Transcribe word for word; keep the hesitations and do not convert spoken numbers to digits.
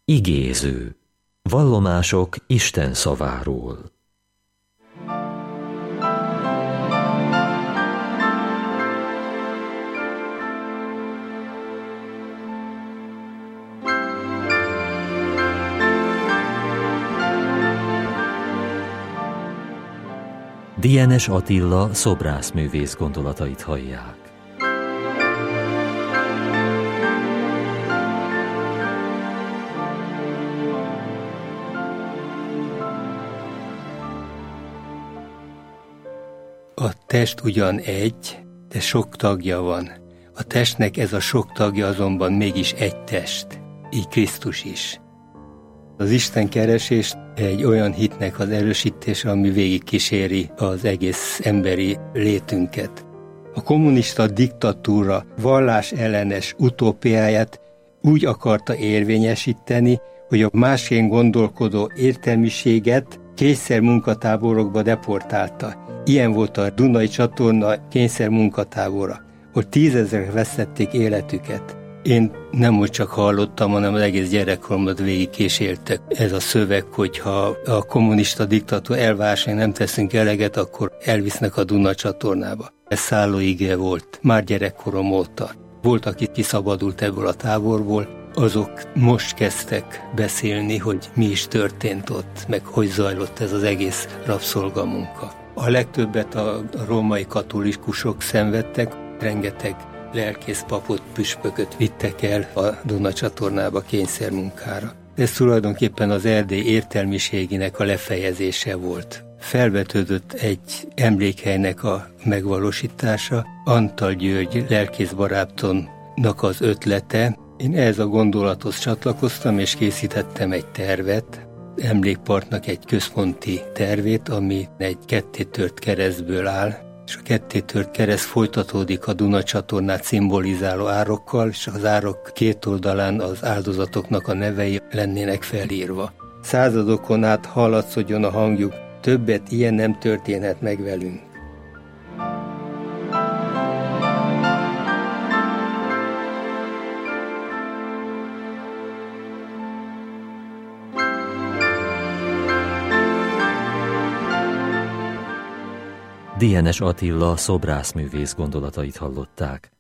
Igéző. Vallomások Isten szaváról. Dienes Attila szobrászművész gondolatait hallják. A test ugyan egy, de sok tagja van. A testnek ez a sok tagja azonban mégis egy test, így Krisztus is. Az Isten keresés egy olyan hitnek az erősítése, ami végig kíséri az egész emberi létünket. A kommunista diktatúra vallás ellenes utópiáját úgy akarta érvényesíteni, hogy a másként gondolkodó értelmiséget kényszer munkatáborokba deportálta. Ilyen volt a Dunai csatorna kényszer munkatábora, hogy tízezrek vesztették életüket. Én nem úgy csak hallottam, hanem az egész gyerekkoromat végig kísértek. Ez a szöveg, hogyha a kommunista diktatúra elvárásán nem teszünk eleget, akkor elvisznek a Duna csatornába. Ez szállóige volt, már gyerekkorom óta. Volt, aki kiszabadult ebből a táborból, azok most kezdtek beszélni, hogy mi is történt ott, meg hogy zajlott ez az egész rabszolgamunka. A legtöbbet a római katolikusok szenvedtek, rengeteg lelkész papot, püspököt vittek el a Duna csatornába kényszermunkára. Ez tulajdonképpen az erdély értelmiségének a lefejezése volt. Felvetődött egy emlékhelynek a megvalósítása, Antal György lelkész barátomnak az ötlete. Én ehhez a gondolathoz csatlakoztam, és készítettem egy tervet, emlékparknak egy központi tervét, ami egy kettétört keresztből áll, és a kettétört kereszt folytatódik a Duna csatornát szimbolizáló árokkal, és az árok két oldalán az áldozatoknak a nevei lennének felírva. Századokon át hallatszódjon a hangjuk, többet ilyen nem történhet meg velünk. Dienes Attila szobrászművész gondolatait hallották.